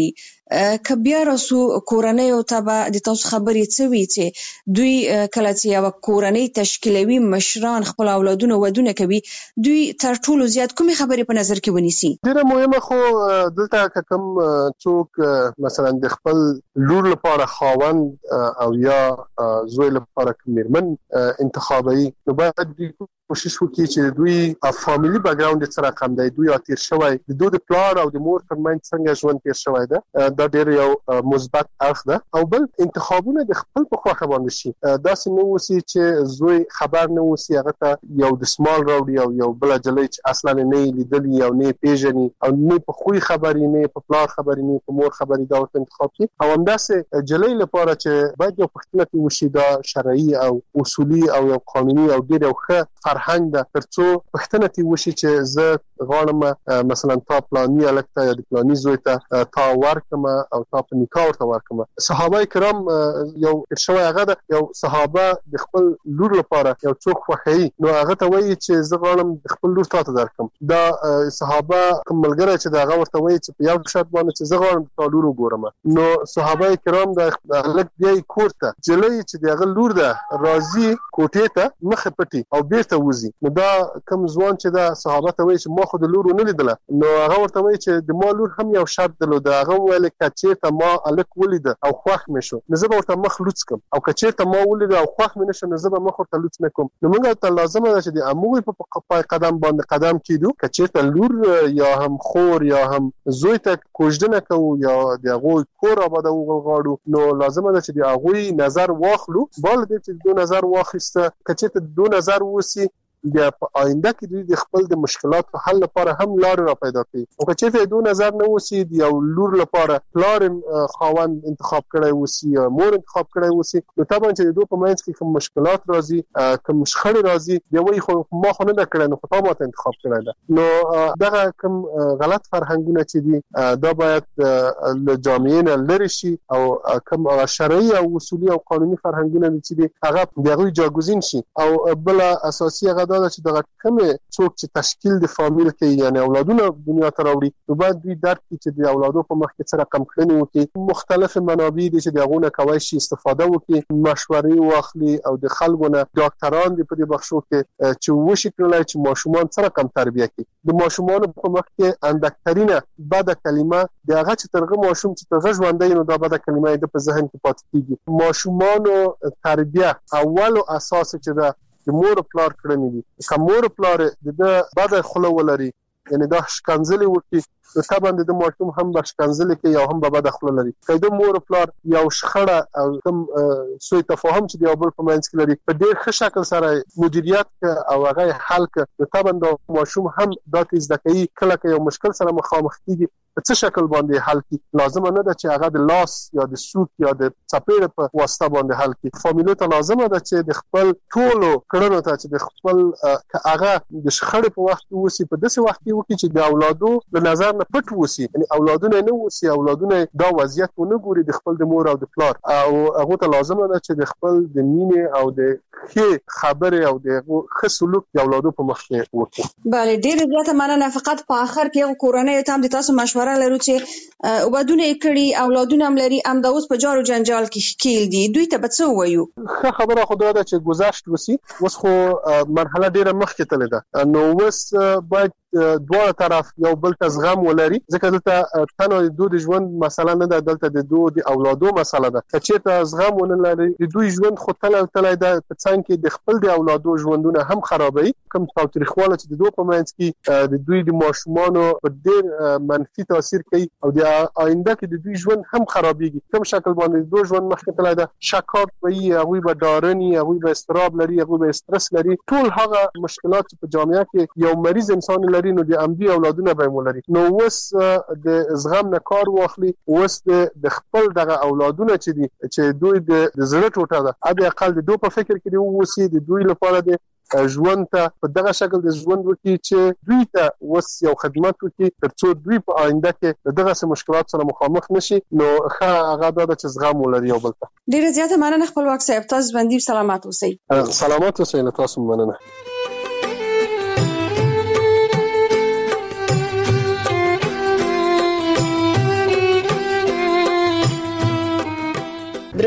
ک بیا رسو کورنۍ او تبع د تاسو خبرې څوي چې دوی کله چې یو کورنۍ تشکیلوي مشران خپل اولادونه ودونه کوي دوی تر ټولو زیات کومې خبرې په نظر کې ونیسي؟ ډیره مهمه خو دلته کوم څوک مثلا د خپل لور لپاره خاوند او یا زوی لپاره میرمن انتخابي نو باید کوشش وکړي چې دوی فاميلي بیک ګراوند سره کم دی، دوی اتیر شوی د دوی د پلان او د مور ترمنځ څنګه ژوند تیر شوی ده، دا ډیر یو مثبت اړخ ده. او بل انتخابونه د خپل په خوښه باندې شي، داسې نه وسی چې زوی خبر نه وسی هغه ته یو د سمال راوړي او یو بل جلې چې اصلا نه لیدلی او نه پیژني او نه په خوې خبرې نه په پلان خبرې نه په مور خبرې دا ورته انتخاب کړي. او همداسې جلې لپاره چې باید یو پښتنه وشي دا شرعي او اصولي او یو قانوني او ډیر یو ښه فرهنګ ده ترڅو پښتنه تی وشي چې زه غواړم مثلا تا پلاني الکته یا د پلاني زوی ته تا ورکم او تا په نکاح ورته ورکم. صحابه کرام یو ارشوي هغه ده یو صحابه د خپل لور لپاره یو څوک خوخی نو هغه ته وایي چې زه غواړم خپل لور ته درکم. دا صحابه کوم ملګری چې دا هغه ورته وایي چې په یو شرط باندې چې زه غواړم تا لور وګورم. نو صحابه کرام د الک بیا کوړه جلې چې دغه لور ده راضي کوټې ته مخ پټي او بیرته وځي. نو دا کوم ځوان چې دا صحابه ته وایي چې ما خو د لور نه لیدله نو هغه ورته وایي چې د ما لور هم یو شرط درلود، هغه ویل کچې ته ما الک ولید او خوښ مې شو نو زه به ورته مخ لوڅ کم او کچې ته ما ولید او خوښ مې نشو نو زه به مخ ورته لوڅ نه کوم. نو موږ ته لازمه ده چې د اموي په پای قدم باندې قدم کیدو، کچې ته لور یا هم خور یا هم زوی ته کوژدنه کوو یا د هغه کور آباد او غواړو نو لازمه ده چې د هغه نظر واخلو. بل دې چې دو نظر واخیسته کچې ته دو نظر وسی بیا په آینده کې د خپل د مشکلاتو حل لپاره هم لار را پیدا کوي. او که چې دوه نظر نه وسی دی یو لور لپاره پلار خاوند انتخاب کړی وسی یا مور انتخاب کړی وسی نو طبعا چې دوه په منځ کې کوم مشکلات راځي کوم شخړې راځي دی وایي خو ما خو نه کړی نو خو ما ته انتخاب کړی ده. نو دغه کوم غلط فرهنګونه چې دي دا باید له جامعې نه لري شي او کوم شرعي او اصولي او قانوني فرهنګونه چې دي هغه دغه جاګوزین شي. او بل اساسي هغه دا چې دغه کومه څوک چې تشکیل د فامیل کې یعنی اولادونه دنیا ته راوړي نو باید دوی درک کړي چې د اولادو په مخ کې سره کم کړنی وکړي. مختلف منابع دي چې دغه کوي شي استفاده وکړي، مشورې واخلي او د خلکونه ډاکټران دي په دې بخشو کې چې وشي کړلای چې ماشومان سره کم تربیه کړي. د ماشومان په مخ کې اندکترینه بد کلمه دغه چې ترغه ماشوم چې ترغه ژوندۍ نو دا بد کلمه د په ذهن کې پاتې کیږي. ماشومان تربیه اول او اساس چې دا د مور پلار کړنی دي. که مور پلار د بد خلو ولري یعنی دا شکنځلې وکړي نو طبعا د ماشوم هم به شکنځلې کوي او هم به بد خلو لري. که د مور پلار یو شخړه او کوم سوء تفاهم چې دی او بل په منځ کې لري په ډېر ښه شکل سره مدیریت او هغه حل کړي نو طبعا د ماشوم هم دا تیز دکې کله که یو مشکل سره مخامخ کیږي په څه شکل باندې حل کی. لازم نه ده چې هغه د لاس یا د سوک یا د چپېړ په واسطه باندې حل کی. فامیل ته لازم ده چې د خپل ټولو کړنو ته چې د خپل هغه د شخړې په وخت وسی په داسې وخت کې وکړي چې د اولادو د نظر نه پټ وسی یعنی اولادونه نه وسی اولادونه دا وضعیت ونه ګوري د خپل د مور او د پلار او هغه ته لازم ده چې د خپل د مینې او د ښه خبره او د ښه سلوک د اولادو په مخ کې وکړي. بله ډېر زیاته مننه. فقط په اخر کې کورنۍ ته هم د تاسو مشوره لرو چې ودونه کړي اولادونه هم لري هم د اوس په جارو جنجال کې ښکیل دي دوی ته به څه وایو؟ ښه خبره خو دا ده چې گذشت وسی اوس خو مرحله ډیره مخکې تللې ده نو اوس باید دوه طرف یو بل ته زغم ولري ځکه دلته تنه د دوی ژوند مسله نه ده، دلته د دوی د اولادو مسله ده. چې ته زغم ونه لري د دوی ژوند خو تل تل ده په څنګه کې د خپل د اولادو ژوندونه هم خرابوي. کوم تاریخواله چې د دوی په منځ کې د دوی د ماشومانو په ډېر منفي تاثیر کوي او د آینده کې د دوی ژوند هم خرابېږي. کوم شکل باندې دوی ژوند مخکې تللی ده شکاک وي هغوی به ډارني هغوی به استراب لري هغوی به استرس لري. ټول هغه مشکلات چې په جامعه کې یو مریض انسان لري نو د امدي اولادونه به مولري. نو اوس د زغم نه کار واخلي اوس د خپل دغه اولادونه چې دي چې دوی د زړه ټوټه ده ابي اقل د دوی په فکر کې دی اوسې د دوی لپاره د ژوند ته په دغه شکل د ژوند وکړي چې دوی ته وس یو خدمت وکړي ترڅو دوی په آینده کې دغه مشکلات سره مخامخ نشي. نو ښه هغه دا چې زغم ولري یو بل ته. ډیره زیاته مننه خپلواک صاحب. تاسو باندې سلامات اوسئ. سلامات اوسئ. تاسو مننه.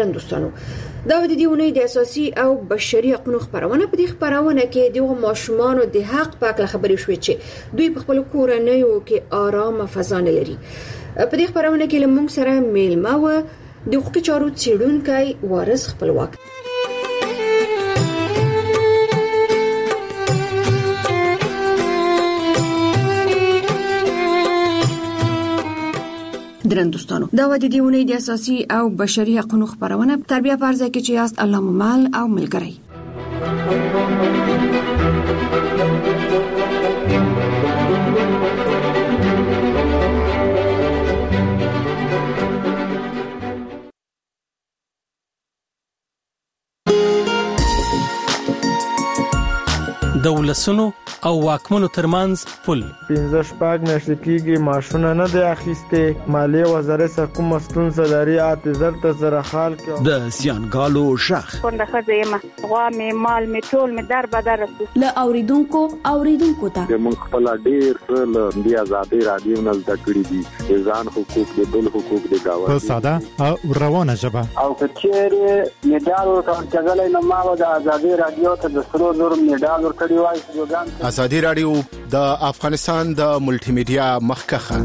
درن دوستانو دا د دې ونې د اساسي او بشري حقوقو خبرونه په دې خبرونه کې د ماشومان د حق په اړه خبرې شوې چې دوی په خپل کورنیو کې آرام فضا نه لري. په دې خبرونه کې لمونږ سره میلمه و د حقوقي چارو څېړونکی وارث خپلواک. درن دوستانو دا و د دې ونې د اساسي او بشري حقوقو خبرونه تربیه پرځه کې چې یاست الله ممال او ملګری. د ولسونو او واکمنو ترمنځ پل پنځه شپږ میاشتې کېږي معاشونه نه دی اخیستې. مالیې وزارت سره کومه ستونزه لري اته زر ته زره خال کې د زیانګالو شخ څنګه ښځه یم غوا مې مال مې ټول مې در بدر رسو له اوریدونکو اوریدونکو ته موږ خپل ډیر څه له دې آزادۍ راډیو نه زده کړي دي ځان حقوق د بل حقوق د گاونډي په ساده او روانه ژبه او کچېره میډال ورکړل نو ما د آزادۍ راډیو ته د سرو زر میډال ورکړی وای. آزادۍ راډیو د افغانستان د ملټي میډیا مخکخه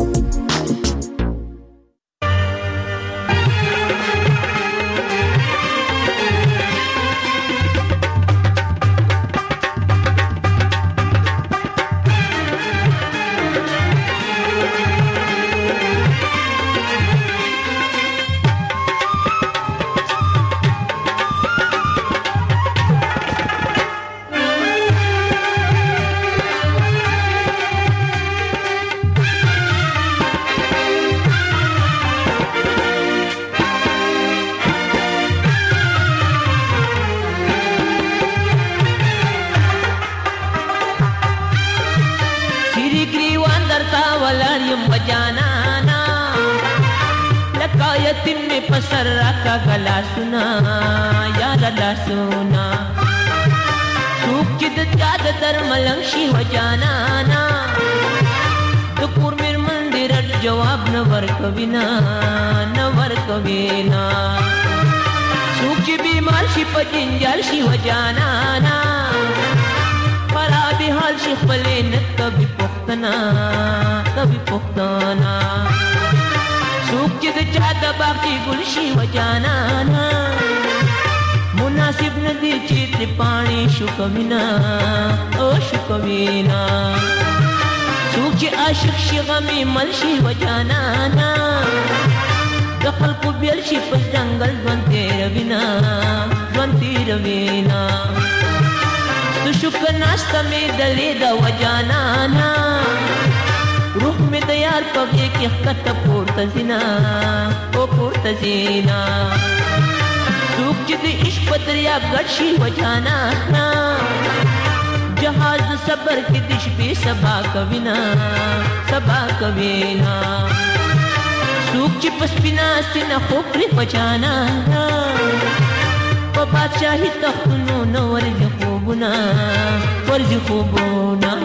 पसर रखा गला सुना यार ला सुना सूख चिद चाद दर मलंगशी हो जाना ना तो कुर्मिर मंदिर जवाब न वर कविना न वर कविना सूख ची बीमार शी पजिंजल शी हो जाना ना परा बिहाल शी पले न कभी पुख्तना कभी पुख्तना सूख चिद चाद बाकी गुलशी हो जाना ना मुनासिब नदी चित्र पानी शुकविना ओ शुकविना सूख ची आशिक शी गमी मलशी हो जाना ना दखल को बेलशी पर जंगल बनते रविना बनती रविना तो शुक्र नाश्ता में दले दा वजाना ना रूह में तैयार पगे की खत पोर्ता जिना ओ पोर्ता जिना सूख जिद इश्क दरिया गशी हो जाना ना जहाज सबर की दिश पे सबा कविना सबा कविना सूख चिपस बिना से न खोपरी बचाना ना वो बादशाही तख्तनो न वर्ज खूबना वर्ज खूबना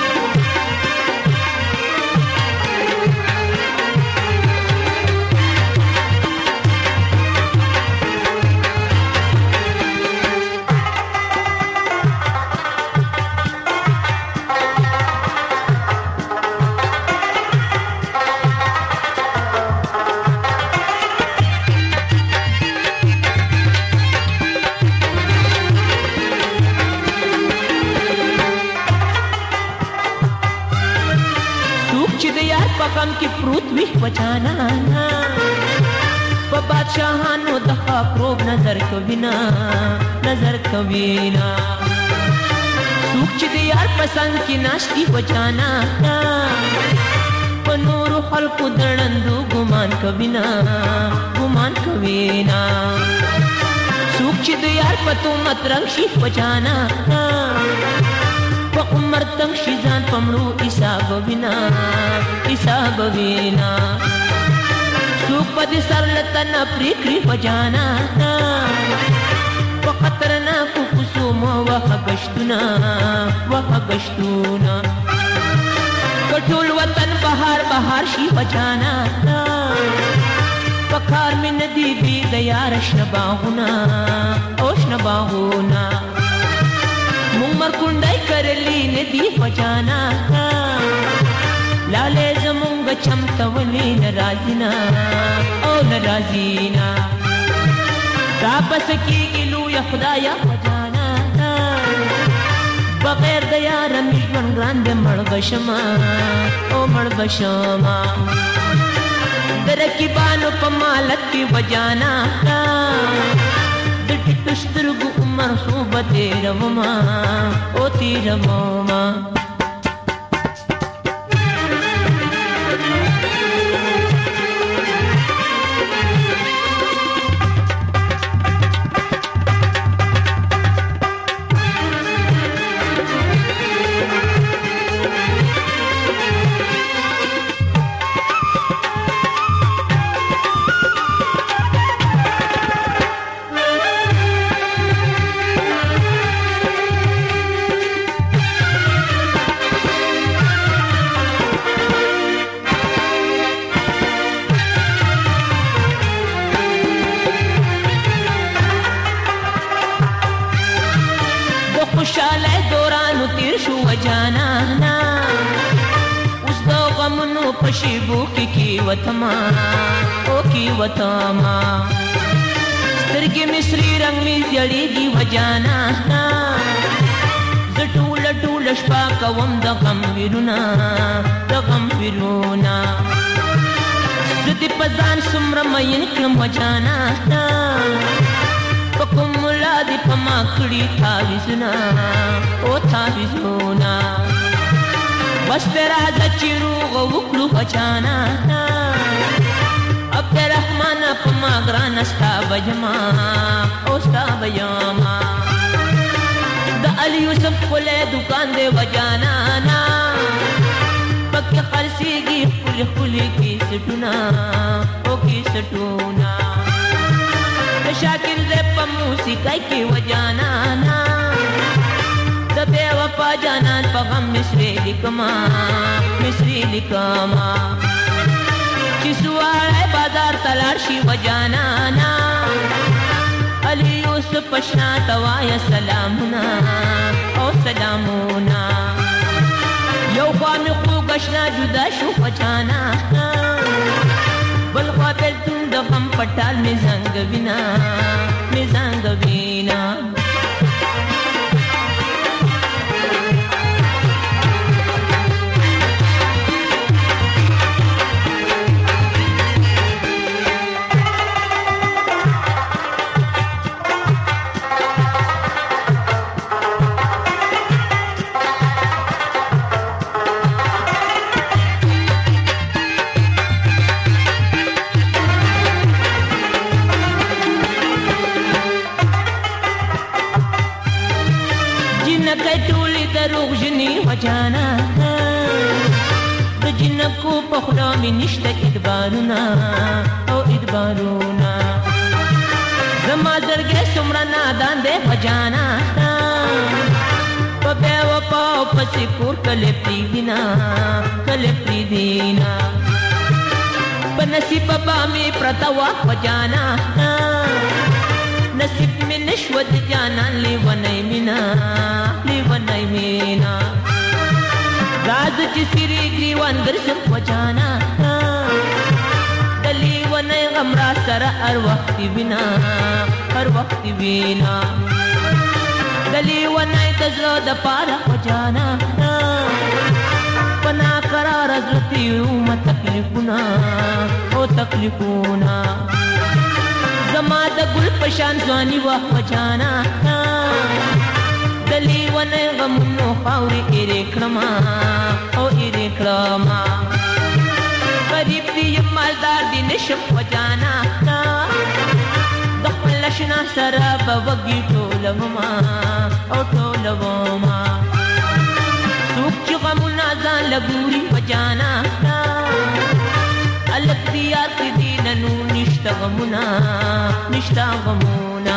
पकम की पृथ्वी बचाना ना वो बादशाहानो दखा प्रोब नजर कविना नजर कविना सूख चिद यार पसंद की नाश्ती बचाना ना वो नूर खल्कु दरंदू गुमान कविना गुमान कविना सूख चिद यार पतु मत रंगशी बचाना ना वो उम्र तंग शिजान पमरू इसाब बिना इसाब बिना सूख पद सरलतन प्रिक्री बजाना वो खतरना कुसुम वह गश्तुना वह गश्तुना कठुल वतन बहार बहार शी बजाना वो پکار می ندی بی د یار شنه باغونه او شنه باغونه مونږ مرکونډای کرلی ندی فجانا لاله زمونږ چمتولې ناراضینا او ناراضینا تاپس کیږي لو یا خدایا فجانا بغیر د یار می ژوند ګران دې مړ بشما او مړ بشما درکیبانو په مالت کې وجانا د ټټو سترګو عمر صوبه تیروما او تیروما پشیبو کی کی وتما او کی وتما سترګې مصری رنگ می زړېږي وجانا زټول ټول شپه کوم د غم ویرونا د غم ویرونا زدي پزان سمره مې کړم وجانا پکوم لا دې پما کړی تاویزنا او تاویزنا بس تیرا زچیرو غوکلو بچانا عبدالرحمن پما گران استا بجما او ستا بجما دا علی یوسف کلے دکان دے بجانا پک خرسیگی خلی خلی کی سٹونا او کی سٹونا شاکر دے پمو سکائی کی وجانا بے وفا جانان پا غم مصری لکما مصری لکما چسوائے بازار تلاشی وجانانا علی یوسف پشنا توایا سلامنا او سلامونا یو خوامی خو گشنا جدا شو وجانا بلخوا بیلتون دا غم پٹال میں زنگ بینا میں زنگ بینا وجانا د جنکو په خدا می نشته ادبارونا او ادبارونا زما زرګه سمرا نادان دې وجانا په بے وفا په سکور کله پریدینا کله پریدینا په نصیب با می پرتاوا وجانا نصیب می نشود جانان لی ونای مینا لی ونای مینا راز چی سری گریوان درشم وجانا دلی ونای غم را سر هر وقت بینا هر وقت بینا دلی ونای تزلو د پارا وجانا پنا قرار زرتی اوم تکلیفونا او تکلیفونا زما د ګل پشان ځواني وا وجانا دلی ونه غمونو خاورې ایرې کړما او ایرې کړما غریب دی مالدار دی نشم وجانا د خپل شنا سره به وږي ټولوما او ټولوما څوک چې غمونه ځان لګوري وجانا الک دیار کی دیننو نشتا غمونا نشتا غمونا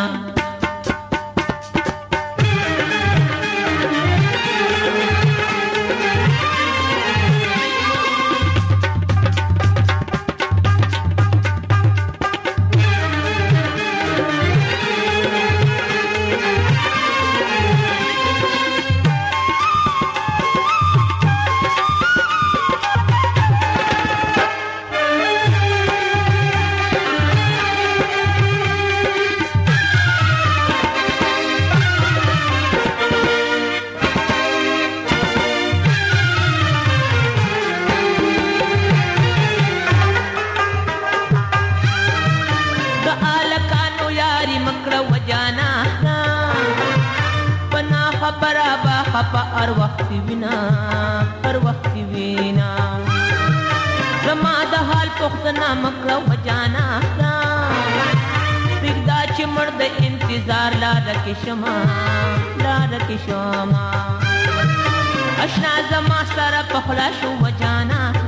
هر وخت وینا هر وخت وینا زما د حال پختنا مکړه وجانا پرګدا چې مرد انتظار لاره کې شمه لاره کې شمه اشنا زما سره پخلا شو وجانا